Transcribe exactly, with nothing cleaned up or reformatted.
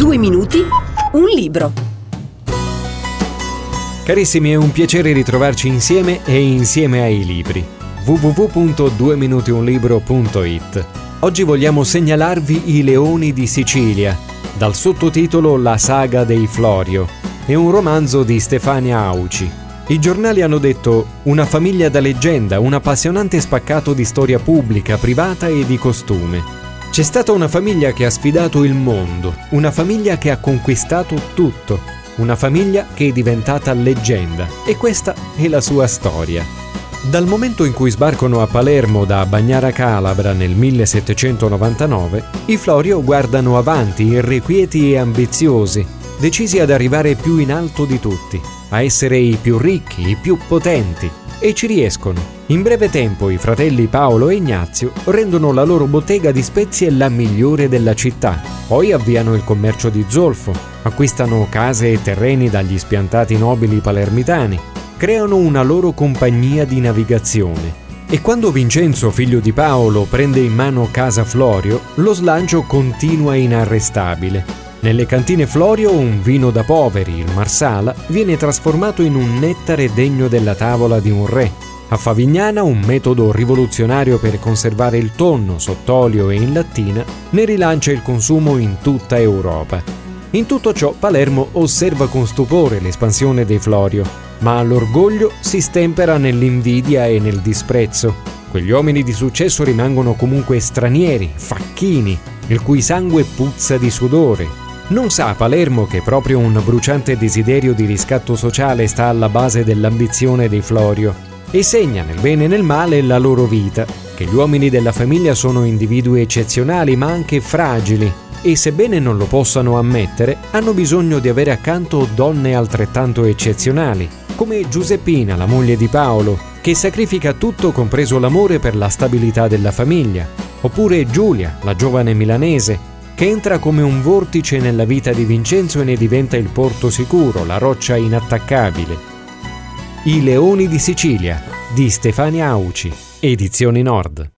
Due minuti, un libro. Carissimi, è un piacere ritrovarci insieme e insieme ai libri. w w w punto due minuti un libro punto i t. Oggi vogliamo segnalarvi I leoni di Sicilia, dal sottotitolo La saga dei Florio. È un romanzo di Stefania Auci. I giornali hanno detto: una famiglia da leggenda, un appassionante spaccato di storia pubblica, privata e di costume. C'è stata una famiglia che ha sfidato il mondo, una famiglia che ha conquistato tutto, una famiglia che è diventata leggenda, e questa è la sua storia. Dal momento in cui sbarcano a Palermo da Bagnara Calabra nel millesettecentonovantanove, i Florio guardano avanti, irrequieti e ambiziosi, decisi ad arrivare più in alto di tutti, a essere i più ricchi, i più potenti, e ci riescono. In breve tempo i fratelli Paolo e Ignazio rendono la loro bottega di spezie la migliore della città. Poi avviano il commercio di zolfo, acquistano case e terreni dagli spiantati nobili palermitani, creano una loro compagnia di navigazione. E quando Vincenzo, figlio di Paolo, prende in mano Casa Florio, lo slancio continua inarrestabile. Nelle cantine Florio un vino da poveri, il Marsala, viene trasformato in un nettare degno della tavola di un re. A Favignana un metodo rivoluzionario per conservare il tonno sott'olio e in lattina ne rilancia il consumo in tutta Europa. In tutto ciò Palermo osserva con stupore l'espansione dei Florio, ma l'orgoglio si stempera nell'invidia e nel disprezzo. Quegli uomini di successo rimangono comunque stranieri, facchini, il cui sangue puzza di sudore. Non sa Palermo che proprio un bruciante desiderio di riscatto sociale sta alla base dell'ambizione dei Florio e segna nel bene e nel male la loro vita, che gli uomini della famiglia sono individui eccezionali ma anche fragili e, sebbene non lo possano ammettere, hanno bisogno di avere accanto donne altrettanto eccezionali, come Giuseppina, la moglie di Paolo, che sacrifica tutto compreso l'amore per la stabilità della famiglia, oppure Giulia, la giovane milanese, che entra come un vortice nella vita di Vincenzo e ne diventa il porto sicuro, la roccia inattaccabile. I leoni di Sicilia, di Stefania Auci, Edizioni Nord.